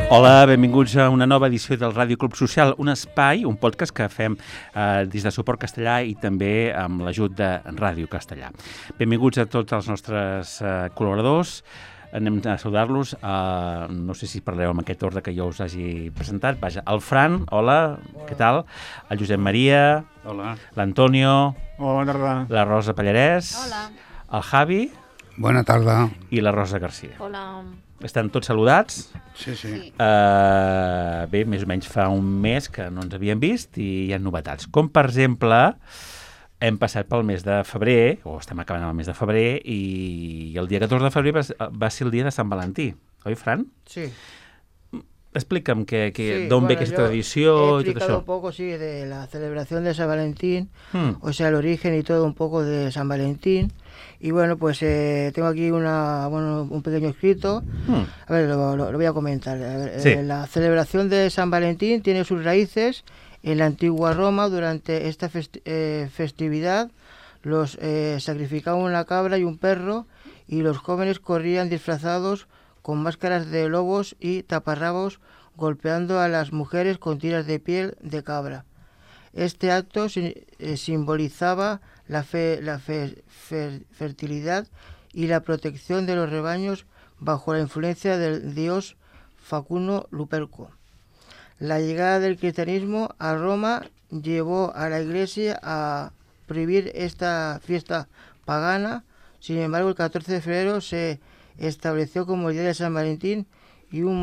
Hola, benvinguts a una nova edició del Ràdio Club Social, un espai, un podcast que fem des de Suport Castellà i també amb l'ajut de Ràdio Castellà. Benvinguts a tots els nostres col·laboradors. Anem a saludar-los. No sé si parlareu amb aquest ordre que jo us hagi presentat. Vaja, el Fran, hola, què tal? El Josep Maria, hola. L'Antonio, bona tarda. La Rosa Pallarès, hola. El Javi, bona tarda, i la Rosa Garcia. Hola. Estan tots saludats? Sí. Bé, més o menys fa un mes que no ens havíem vist i hi ha novetats. Com, per exemple, hem passat pel mes de febrer, o estem acabant el mes de febrer, i el dia 14 de febrer va ser el dia de Sant Valentí. Oi, Fran? Sí. Explica'm d'on ve aquesta tradició y todo eso. He explicado un poco, sí, de la celebración de San Valentín, o sea, el origen y todo un poco de San Valentín. Y bueno, pues tengo aquí un pequeño escrito. A ver, lo voy a comentar. A ver, sí. La celebración de San Valentín tiene sus raíces en la antigua Roma. Durante esta festividad, los sacrificaban una cabra y un perro, y los jóvenes corrían disfrazados con máscaras de lobos y taparrabos, golpeando a las mujeres con tiras de piel de cabra. Este acto simbolizaba la fertilidad y la protección de los rebaños bajo la influencia del dios Facundo Luperco. La llegada del cristianismo a Roma llevó a la Iglesia a prohibir esta fiesta pagana. Sin embargo, el 14 de febrero se estableció como el día de San Valentín, y un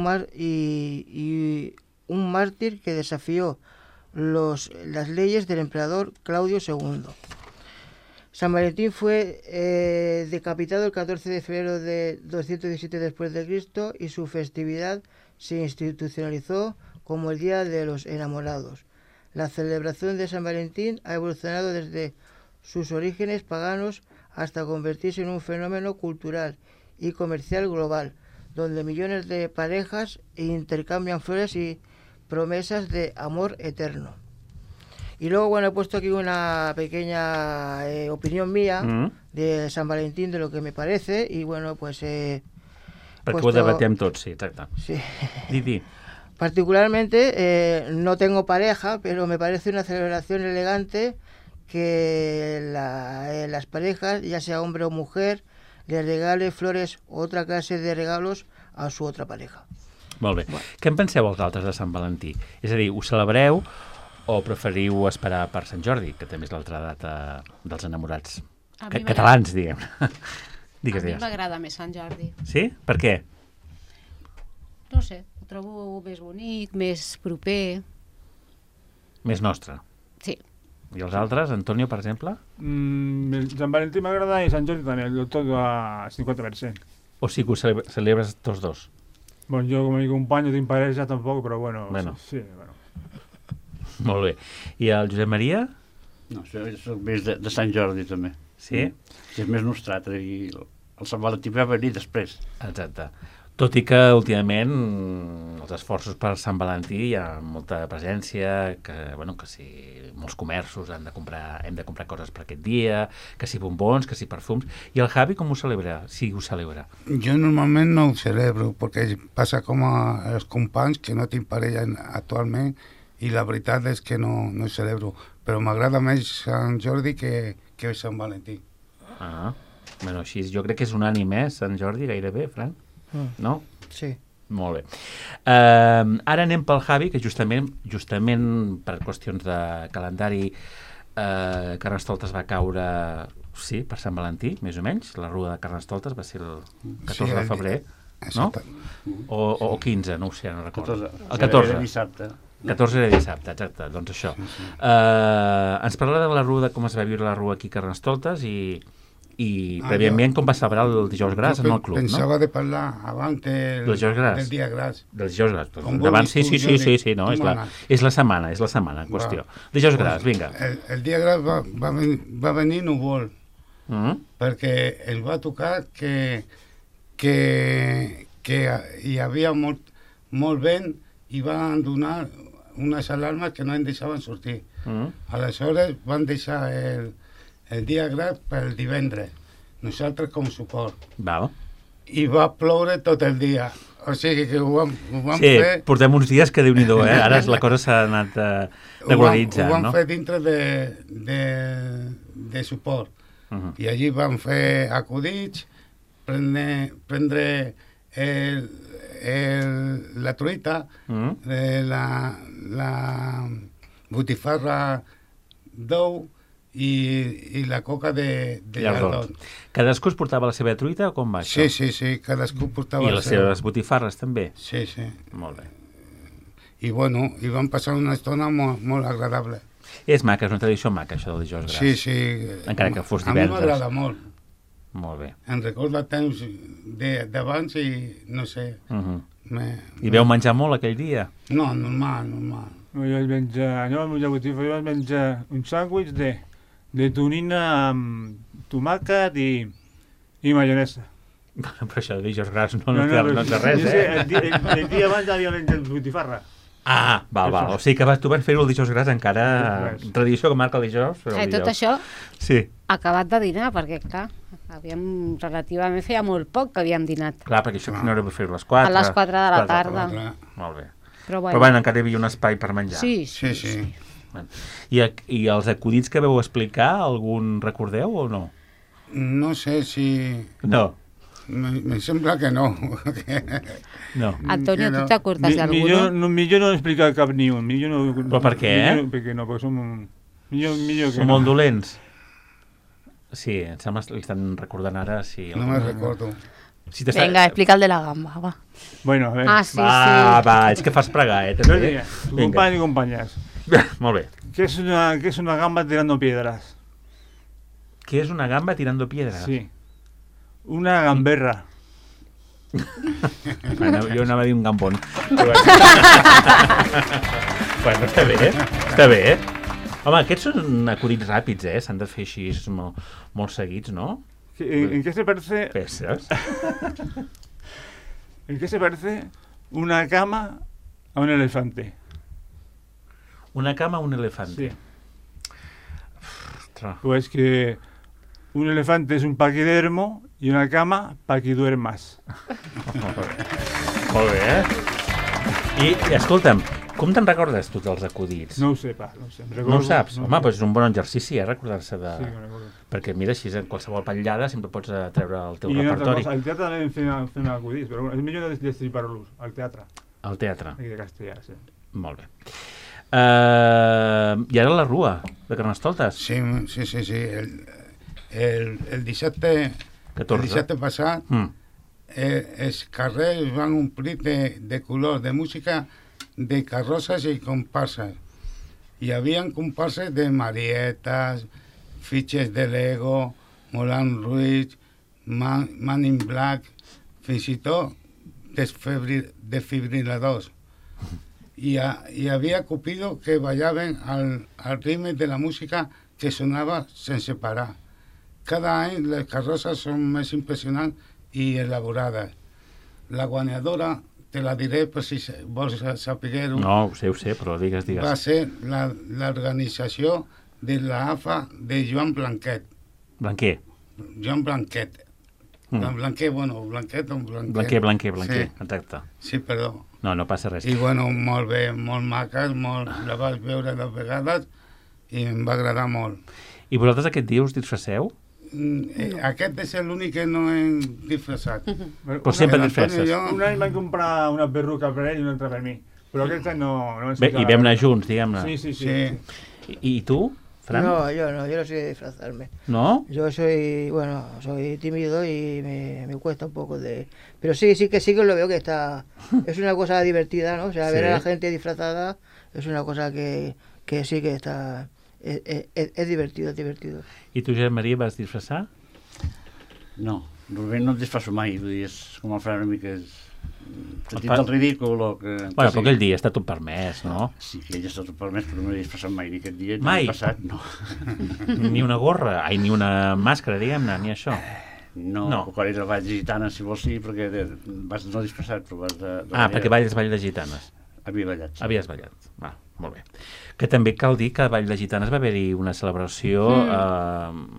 mártir que desafió las leyes del emperador Claudio II. San Valentín fue decapitado el 14 de febrero de 217 después de Cristo, y su festividad se institucionalizó como el Día de los Enamorados. La celebración de San Valentín ha evolucionado desde sus orígenes paganos hasta convertirse en un fenómeno cultural y comercial global, donde millones de parejas intercambian flores y promesas de amor eterno. Y luego, bueno, he puesto aquí una pequeña opinión mía de San Valentín, de lo que me parece, y bueno, pues perquè ho debatem tots, sí, exacte. Sí. Di. Particularmente, no tengo pareja, pero me parece una celebración elegante que las parejas, ya sea hombre o mujer, le regale flores o otra clase de regalos a su otra pareja. Molt bé. Bueno. Què en penseu vosaltres de Sant Valentí? És a dir, ho celebreu o preferiu esperar per Sant Jordi, que també és l'altra data dels enamorats? Catalans, diguem. Digues. A mi m'agrada més Sant Jordi. Sí? Per què? No sé, ho trobo més bonic, més proper. Més nostre? Sí. I els altres, Antonio, per exemple? Sant Valentí m'agrada i Sant Jordi també, tot a 50%. O sigui que ho celebres tots dos? Bueno, jo com a mi company no tinc parella tampoc, però bueno. Sí, bueno. Molt bé. I el Josep Maria? No, soc més de Sant Jordi també. Sí? Sí, és més nostrat, i el Sant Valentí va venir després. Exacte. Tot i que últimament els esforços per Sant Valentí hi ha molta presència, que si molts comerços hem de comprar coses per aquest dia, que si bombons, que si perfums. I el Javi com ho celebra? Si ho celebra? Jo normalment no ho celebro, perquè passa com a els companys que no tinc parella actualment, i la veritat és que no ho celebro. Però m'agrada més Sant Jordi que Sant Valentí. Bueno, així jo crec que és unànime, Sant Jordi, gairebé, Fran? No? Sí. Molt bé. Ara anem pel Javi, que justament per qüestions de calendari, Carnestoltes va caure, sí, per Sant Valentí, més o menys. La Rua de Carnestoltes va ser el 14 de febrer, no? O 15, no ho sé, no recordo. El 14. Era dissabte. 14 era dissabte, exacte, doncs això. Ens parla de la Rua, de com es va viure la Rua aquí a Carnestoltes i prèviament com va celebrar el dijous gras en el club, no? Pensava de parlar abans del dia gras. Del dijous gras. Abans, sí, no, és la setmana en qüestió. Dijous gras, vinga. El dia gras va venir núvol, perquè el va tocar que hi havia molt vent i van donar unes alarmes que no en deixaven sortir. Aleshores van deixar el dia gras pel divendres, nosaltres com suport. Val. I va ploure tot el dia. O sigui que ho vam Sí, fer... portem uns dies que Déu-n'hi-do, Ara la cosa s'ha anat regularitzant, Ho vam no? fer dintre de suport. I allí vam fer acudits, prendre la truita, la botifarra d'ou i la coca de llardons. Cadascú es portava la seva truita o com va això? Sí, cadascú portava I les seves botifarres també? Sí. Molt bé. I bueno, i vam passar una estona molt agradable. És maca, és una tradició maca, això del dijous gras. Sí. Encara que fos a mi divendres. m'agrada molt. Molt bé. Em recorda temps d'abans i no sé. I veu menjar molt aquell dia? No, normal. No, jo vaig menjar botifarra, jo vaig menjar un sàndwich de tonyina amb tomàquet i maionesa. Però això de dijous gras no té res, El dia abans havia menjat botifarra. Val. O sigui que tu vas fer-ho el dijous gras encara... Tradició que marca el dijous. Tot això sí. acabat de dinar, perquè clar, relativament feia molt poc que havíem dinat. Clar, perquè això no era per fer-ho a les 4. A les 4 de la tarda. Molt bé. Però bueno, encara hi havia un espai per menjar. Sí. I els acudits que vau explicar, algun recordeu o no? No sé si... No. Me sembla que no. No. Antonio, tu t'acordes d'alguno? Millor no explicar cap ni un. Però per què? Perquè no, perquè som... Millor que som molt dolents. Sí, em sembla que l'estan recordant ara. Sí, no me'n recordo. Venga, explica el de la gamba, va. Bueno, a ver. Sí. Va, és que fas pregar, també. Compañeros y compañeras. Molt bé. ¿Qué es una gamba tirando piedras? ¿Qué es una gamba tirando piedras? Sí. Una gamberra. Bueno, jo anava a dir un gambón. Bueno, està bé. Home, aquests són acudits ràpids, s'han de fer així molt seguits, no? ¿En qué se parece? Peces. ¿En qué se parece una cama a un elefante? Una cama a un elefante. Sí. Pues que un elefante es un paquidermo y una cama pa' que duermas. Molt bé, I escolta'm, com te'n recordes tu dels acudits? No ho sé, pa, no ho sé. No ho saps? Home, doncs és un bon exercici, recordar-se de... Sí, me recordo. Perquè mira, així en qualsevol patllada sempre pots treure el teu repertori. I repertori. Al teatre també fem acudits, però és millor destripar-los, al teatre. Al teatre. Aquí de Castellà, sí. Molt bé. I ara la Rua, de Carnestoltes. Sí. El dissabte passat els carrers van omplir de color, de música, de carrosses i comparses. Hi havia comparses de Marietas, Fitxes de Lego, Moulin Rouge, Man in Black, fins i tot desfibriladors. Hi havia Cupido que ballaven al ritme de la música que sonava sense parar. Cada any les carrosses són més impressionants i elaborades. La guanyadora, te la diré per si vols saber-ho. No, ho sé, però digues. Va ser l'organització de l'AFA de Joan Blanquet. Blanquer. Joan Blanquet. Blanquer, Blanquer, exacte. Sí, perdó. No passa res. I bueno, molt bé, molt maques, la vas veure 2 vegades i em va agradar molt. I vosaltres aquest dia us disfresseu? Aquest és l'únic que no hem disfressat. Però sempre disfresses. Un any vam comprar una perruca per ell i una altra per mi, però aquest any no Bé, i vam anar junts, diguem-ne. Sí. I tu, Fran? No, yo no sé disfrazarme. ¿No? Yo soy tímido y me cuesta un poco de... Pero sí que lo veo que está... Es una cosa divertida, ¿no? O sea, ver a la gente disfrazada es una cosa que sí que está... Es divertido, es divertido. I tu, Josep Maria, vas disfressar? No, normalment no em disfresso mai, vull dir, és com el Fran una mica... Sentit del ridícul o que... Bueno, però aquell dia està tot permès, no? Sí, que ell està tot permès, però no m'he disfressat mai, ni aquest dia, ni mai? l'any passat, no. Ni una gorra, ni una màscara, diguem-ne, ni això. No, quan era el ball de gitanes, si vols sí, perquè vas no disfressat, però vas de... Perquè balles ball de gitanes. Havia ballat. Sí. Havies ballat, molt bé. Que també cal dir que a Vall de Gitanes va haver-hi una celebració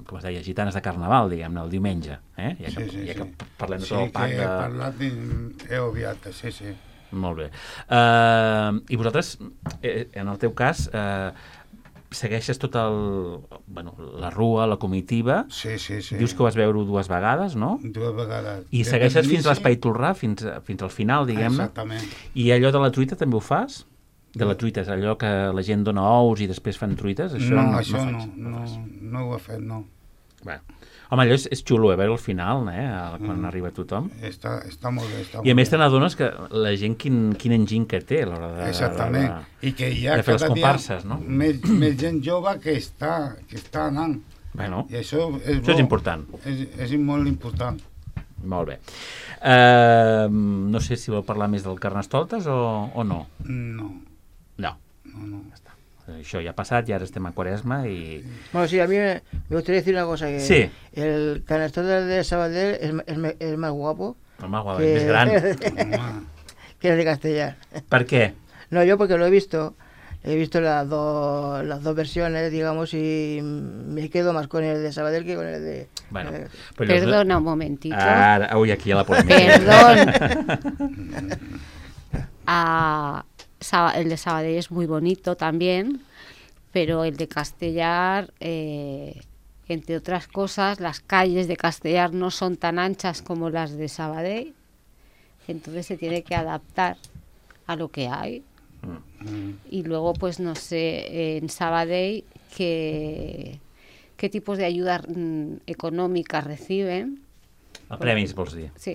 com es deia, gitanes de carnaval, diguem-ne, el diumenge, ja que parlem de tot el pack Sí, que he parlat i he obviat, sí. Molt bé. I vosaltres, en el teu cas, segueixes tot la rua, la comitiva. Sí. Dius que ho vas veure 2 vegades, no? 2 vegades. I segueixes fins a l'Espai Tolrà, fins al final, diguem-ne. Exactament. I allò de la truita també ho fas? De la truita, és allò que la gent dona ous i després fan truites? Això no ho he fet, no. Bé. Home, allò és xulo, veure al final, quan arriba tothom. Està molt bé. I a més te n'adones que la gent quin enginy que té a l'hora de... Exactament. I que hi ha de fer les cada comparses, no? Més gent jove que està anant. Bueno, I això és important. És molt important. Molt bé. No sé si vol parlar més del Carnestoltes o no? No. Ja està. Això ya ha passat, y ahora estem a Cuaresma y... Bueno, sí, a mí me gustaría decir una cosa, que sí. El Carnestoltes de Sabadell es más guapo. El más guapo, es más grande. Que el de Castellar. ¿Por qué? No, yo porque lo he visto las dos versiones, digamos, y me quedo más con el de Sabadell que con el de... Bueno, perdona un momentito. Uy, aquí a la polémica. Perdón. El de Sabadell es muy bonito también, pero el de Castellar, entre otras cosas, las calles de Castellar no son tan anchas como las de Sabadell, entonces se tiene que adaptar a lo que hay. Y luego, pues no sé, en Sabadell qué tipos de ayudas econòmiques reciben. Premis, vols dir? Sí.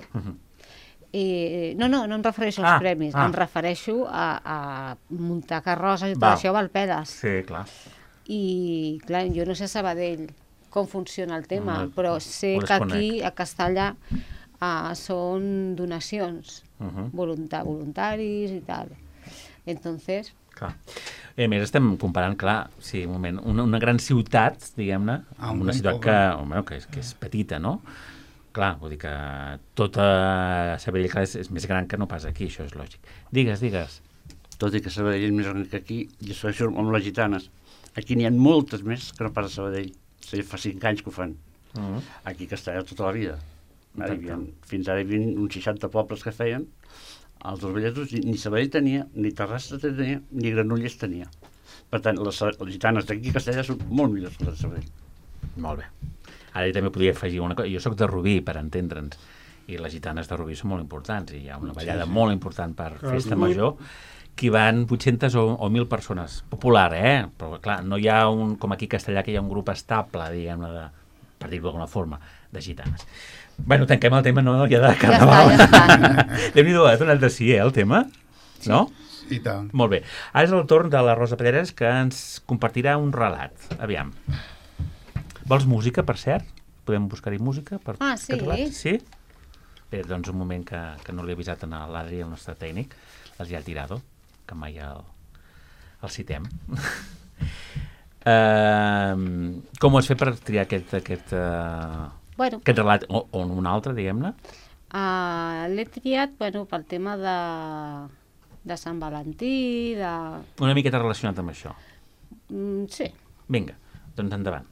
No em refereixo als premis, em refereixo a muntar carrosses i tot això val peles. Sí, clar. I clar, jo no sé a Sabadell com funciona el tema, però sé que aquí a Castellar són donacions, voluntaris i tal. Entonces... Clar. A més, estem comparant, clar, sí, un moment, una gran ciutat, diguem-ne, amb una ciutat que és petita, no? Clar, vull dir que tota Sabadell és més gran que no pas aquí, això és lògic. Digues. Tot i que Sabadell és més gran que aquí, i això amb les gitanes. Aquí n'hi ha moltes més que no pas a Sabadell. Fa 5 anys que ho fan. Aquí a Castellar tota la vida. Fins ara hi havia uns 60 pobles que feien. Els dos Vallesos ni Sabadell tenia, ni Terrassa tenia, ni Granollers tenia. Per tant, les gitanes d'aquí a Castellar són molt millors que les de Sabadell. Molt bé. Ara jo també podria afegir una cosa. Jo soc de Rubí, per entendre'ns, i les gitanes de Rubí són molt importants, i hi ha una ballada molt important per Festa Major, que hi van 800 o 1.000 persones. Popular, però clar, no hi ha com aquí a Castellar, que hi ha un grup estable, diguem-ne, per dir-ho d'alguna forma, de gitanes. Bueno, tanquem el tema, no? Ja de carnaval. Ja està. Déu-n'hi-do, ha donat de si, el tema? Sí. No? I tant. Molt bé. Ara és el torn de la Rosa Palleres, que ens compartirà un relat. Aviam. Vols música, per cert? Podem buscar-hi música? Sí. Sí? Bé, doncs un moment que no l'he avisat a l'Adri, el nostre tècnic, el ja tirado, que mai el citem. Com ho has fet per triar aquest relat, o un altre, diguem-ne? L'he triat pel tema de Sant Valentí, Una miqueta relacionat amb això. Sí. Vinga, doncs endavant.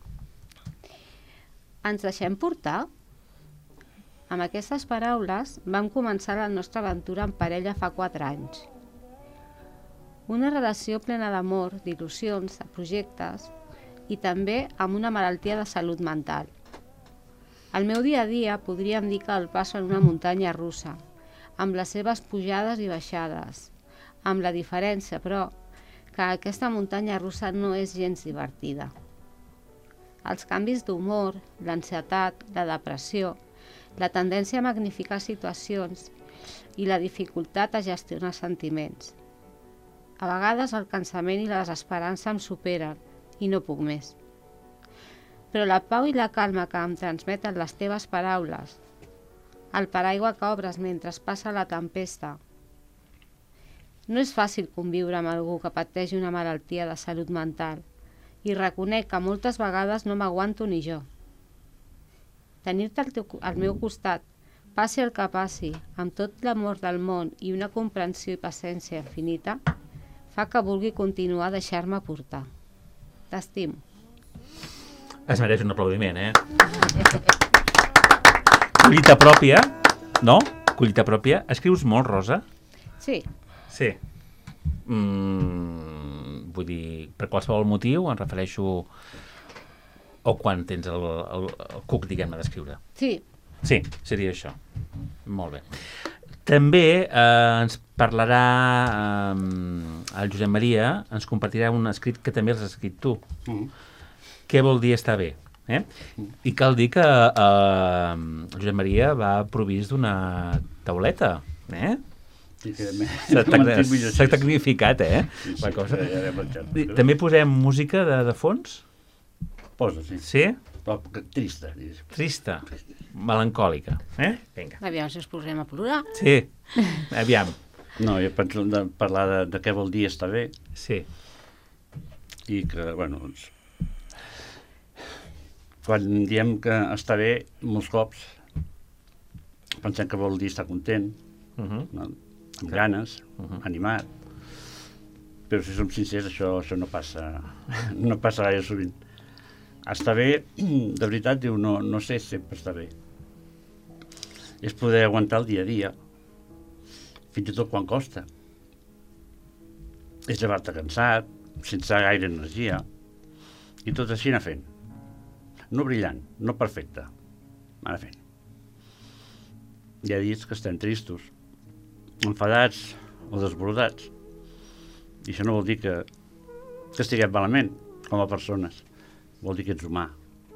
Ens deixem portar? Amb aquestes paraules vam començar la nostra aventura en parella fa 4 anys. Una relació plena d'amor, d'il·lusions, de projectes i també amb una malaltia de salut mental. El meu dia a dia podríem dir que el passo en una muntanya russa, amb les seves pujades i baixades, amb la diferència, però, que aquesta muntanya russa no és gens divertida. Els canvis d'humor, l'ansietat, la depressió, la tendència a magnificar situacions i la dificultat a gestionar sentiments. A vegades el cansament i la desesperança em superen i no puc més. Però la pau i la calma que em transmeten les teves paraules, el paraigua que obres mentre passa la tempesta. No és fàcil conviure amb algú que pateix una malaltia de salut mental i reconec que moltes vegades no m'aguanto ni jo. Tenir-te al meu costat, passi el que passi, amb tot l'amor del món i una comprensió i paciència infinita, fa que vulgui continuar a deixar-me portar. T'estimo. Es mereix un aplaudiment, Collita pròpia, no? Collita pròpia. Escrius molt, Rosa? Sí. Sí. Vull dir, per qualsevol motiu, em refereixo... O quan tens el cuc, diguem-ne, d'escriure. Sí. Sí, seria això. Molt bé. També ens parlarà el Josep Maria, ens compartirà un escrit que també l'has escrit tu. Què vol dir estar bé? I cal dir que Josep Maria va provist d'una tauleta, Sí, s'ha tecnificat, la cosa. També posem música de fons? Posa, sí. Sí? Però trista. Trista, melancòlica. Vinga. Aviam si us posem a plorar. Sí, aviam. No, jo penso de parlar de què vol dir estar bé. Sí. I que, bueno, doncs, quan diem que està bé, molts cops pensem que vol dir estar content, no? Amb ganes, animat, però si som sincers això no passa gaire sovint. Estar bé, de veritat, diu, no sé sempre estar bé. És poder aguantar el dia a dia, fins i tot quan costa. És llevar-te cansat, sense gaire energia, i tot així anar fent. No brillant, no perfecte, anar fent. Hi ha dies que estem tristos, enfadats o desbordats, i això no vol dir que estiguem malament com a persones, vol dir que ets humà.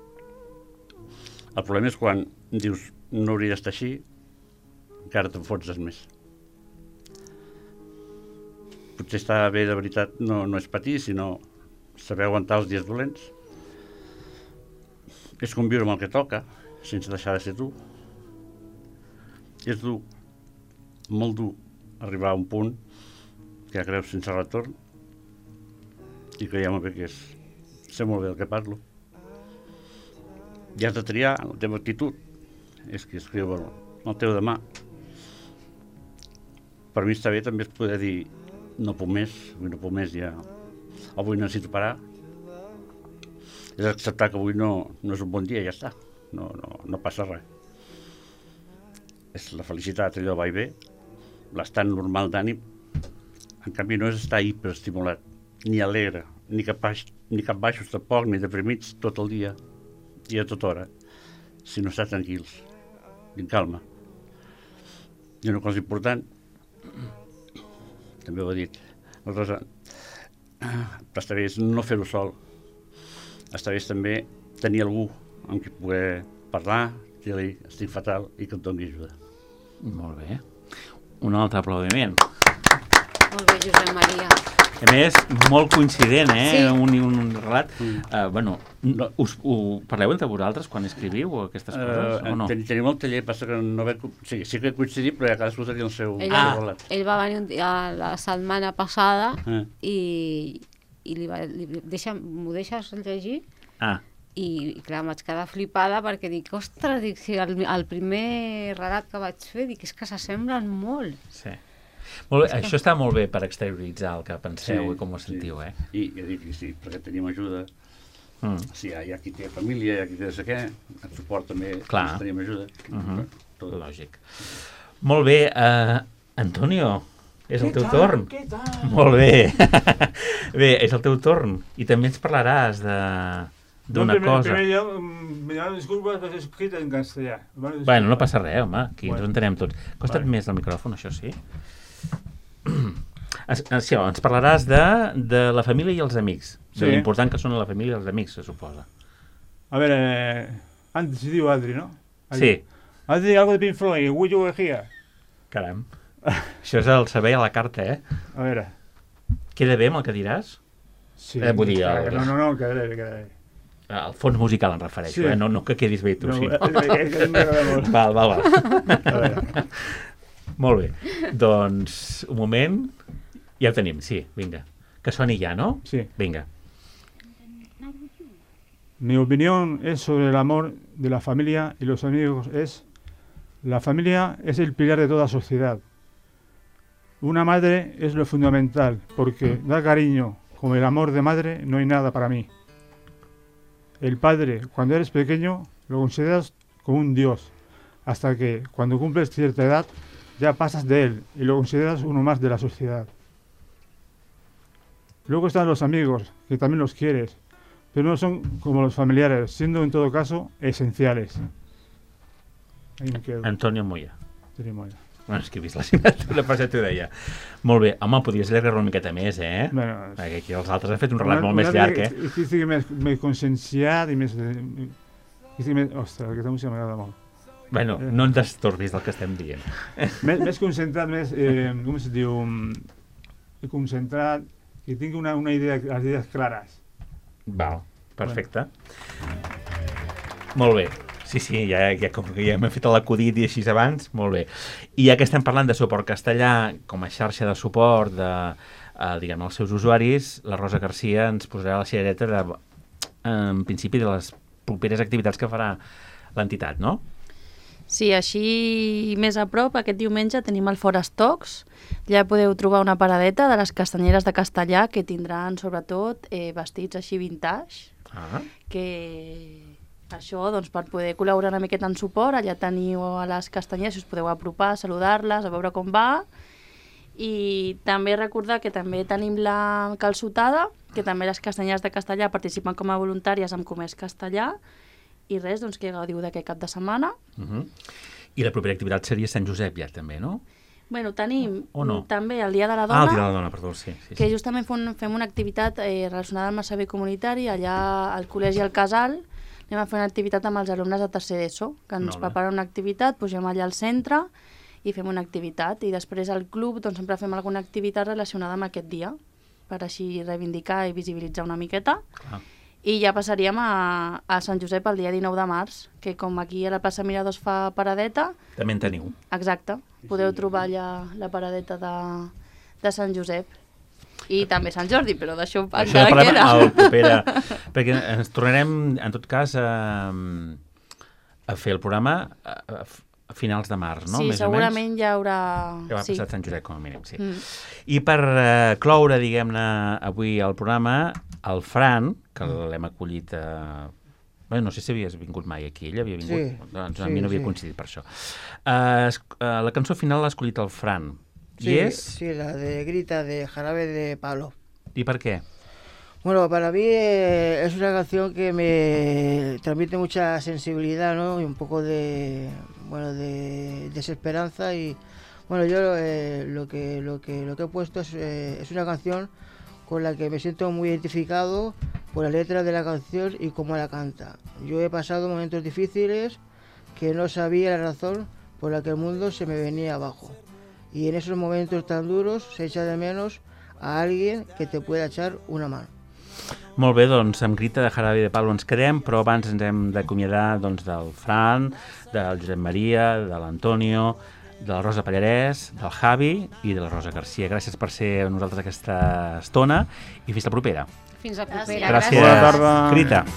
El problema és quan dius no hauria d'estar així, encara t'enfonses més. Potser estar bé de veritat no és patir, sinó saber aguantar els dies dolents. És conviure amb el que toca, sense deixar de ser tu. És dur, molt dur, arribar a un punt que ja creus sense retorn i que ja m'ho ve que sé molt bé del que parlo. I has de triar la teva actitud, és que escriu el teu demà. Per mi està bé també es poder dir no puc més, ja, avui necessito parar. És acceptar que avui no és un bon dia, ja està, no passa res. És la felicitat, allò va i ve, l'estat normal d'ànim, en canvi no és estar hiperestimulat, ni alegre, ni cap baixos tampoc, ni deprimits tot el dia i a tota hora, sinó estar tranquils, en calma. I una cosa important, també ho ha dit la Rosa, està bé no fer-ho sol, està bé també tenir algú amb qui poder parlar, dir-li estic fatal i que et doni ajuda. Molt bé. Un altre aplaudiment. Molt bé, Josep Maria. A més, molt coincident, Sí. Un relat. Ho parleu entre vosaltres quan escriviu aquestes coses, o no? Tenim el taller, passa que no veig... Sí que coincidim, però ja cadascú tenia el seu relat. Ell va venir la setmana passada i m'ho deixes llegir? I clar, vaig quedar flipada perquè dic, ostres, si el primer relat que vaig fer, dic, és que s'assemblen molt. Sí. Molt bé, això està molt bé per exterioritzar el que penseu i com ho sentiu, I ja dic, sí, perquè tenim ajuda. Sí, hi ha qui té família, hi ha qui té què, el suport també, tenim ajuda. Lògic. Molt bé, Antonio, és el teu torn. Què tal? Molt bé. Bé, és el teu torn. I també ens parlaràs d'una cosa. Primer lloc, me llaman disculpas, has escrit en castellà. Bueno, no passa res, home, aquí ens entenem tots. Costa't més el micròfon, això sí. Ens parlaràs de la família i els amics. De l'important que són la família i els amics, se suposa. A ver, antes se diu Adri, ¿no? Sí. Adri, algo de Pink Floyd, Will You Were Here. Caram. Això és el saber a la carta, A veure. Queda bé amb el que diràs? Sí. Vull dir... No, queda bé. El fons musical em refereixo, no que quedis bé tu, sí. Val. A veure. Molt bé. Doncs, un moment... Ja ho tenim, sí, vinga. Que soni ja, ¿no? Sí. Venga. Mi opinión es sobre el amor de la familia y los amigos la familia es el pilar de toda sociedad. Una madre es lo fundamental, porque dar cariño como el amor de madre no hay nada para mí. el padre, cuando eres pequeño, lo consideras como un dios, hasta que cuando cumples cierta edad ya pasas de él y lo consideras uno más de la sociedad. Luego están los amigos, que también los quieres, pero no son como los familiares, siendo en todo caso esenciales. Ahí me quedo. Antonio Moya. Antonio Moya. Bueno, és que he vist la signatura, per això t'ho deia. Molt bé. Home, podries allargar-lo una miqueta més, eh? Bueno, perquè aquí els altres han fet un relat molt més llarg, eh? I sí que més conscienciat i més... Ostres, aquesta música m'agrada molt. Bueno, no ens destorbis del que estem dient. Més concentrat, més... com es diu? Concentrat i tinc una idea, les idees clares. Val, perfecte. Molt bé. Sí, ja m'he fet l'acudit i així abans, molt bé. I ja que estem parlant de suport castellà com a xarxa de suport diguem, als seus usuaris, la Rosa Garcia ens posarà la cirereta en principi de les properes activitats que farà l'entitat, no? Sí, així més a prop, aquest diumenge tenim el Forest Talks. Ja podeu trobar una paradeta de les castanyeres de Castellà que tindran sobretot vestits així vintage, que... Això, doncs, per poder col·laborar una miqueta en suport, allà teniu a les castanyeres, si us podeu apropar, saludar-les, a veure com va. I també recordar que també tenim la calçotada, que també les castanyeres de Castellà participen com a voluntàries amb Comerç Castellà, i res, doncs, que gaudiu d'aquest cap de setmana. I la propera activitat seria Sant Josep ja, també, no? Bueno, tenim també el Dia de la Dona, el Dia de la Dona, perdó, sí. Que justament fem una activitat relacionada amb el servei comunitari, allà al Col·legi El Casal. Anem a fer una activitat amb els alumnes de tercer d'ESO, que ens preparen una activitat, pugem allà al centre i fem una activitat. I després al club doncs, sempre fem alguna activitat relacionada amb aquest dia, per així reivindicar i visibilitzar una miqueta. I ja passaríem a Sant Josep el dia 19 de març, que com aquí a la plaça Miradors fa paradeta... També en teniu. Exacte. Podeu trobar allà la paradeta de Sant Josep. I també Sant Jordi, però d'això encara queda. Al proper, perquè ens tornarem, en tot cas, a fer el programa a finals de març, no? Sí, més segurament ja haurà... Ja ha passat Sant Josep, com a mínim, sí. I per cloure, diguem-ne, avui el programa, el Fran, que l'hem acollit... no sé si havies vingut mai aquí, ell havia vingut? Sí. Doncs a mi no havia coincidit per això. La cançó final l'ha escollit el Fran. Sí, sí, la de Grita, de Jarabe de Palo. ¿Y por qué? Bueno, para mí es una canción que me transmite mucha sensibilidad, ¿no? Y un poco de desesperanza. Y bueno, yo lo que he puesto es una canción con la que me siento muy identificado por la letra de la canción y cómo la canta. Yo he pasado momentos difíciles que no sabía la razón por la que el mundo se me venía abajo. Y en esos momentos tan duros se echa de menos a alguien que te pueda echar una mano. Molt bé, doncs amb Grita de Jarabe de Palo ens quedem, però abans ens hem d'acomiadar doncs, del Fran, del Josep Maria, de l'Antonio, de la Rosa Pallarès, del Javi i de la Rosa Garcia. Gràcies per ser amb nosaltres aquesta estona i fins la propera. Fins la propera. Gràcies. Bona tarda. Grita.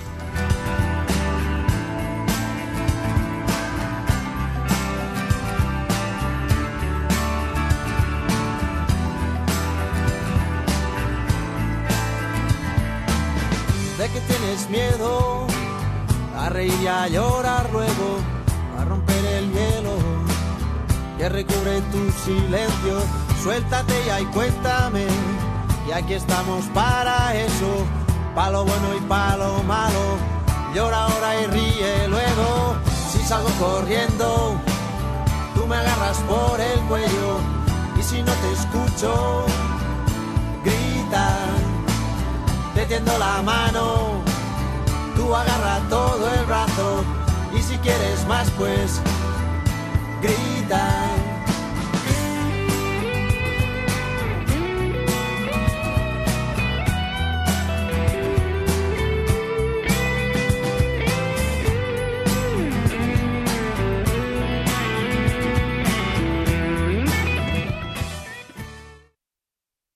De que tienes miedo a reír y a llorar luego, a romper el hielo que recubre tu silencio. Suéltate ya y cuéntame, y aquí estamos para eso. Palo bueno y palo malo, llora ahora y ríe luego. Si salgo corriendo, tú me agarras por el cuello, y si no te escucho, grita. Te tiendo la mano, tú agarra todo el brazo, y si quieres más pues grita.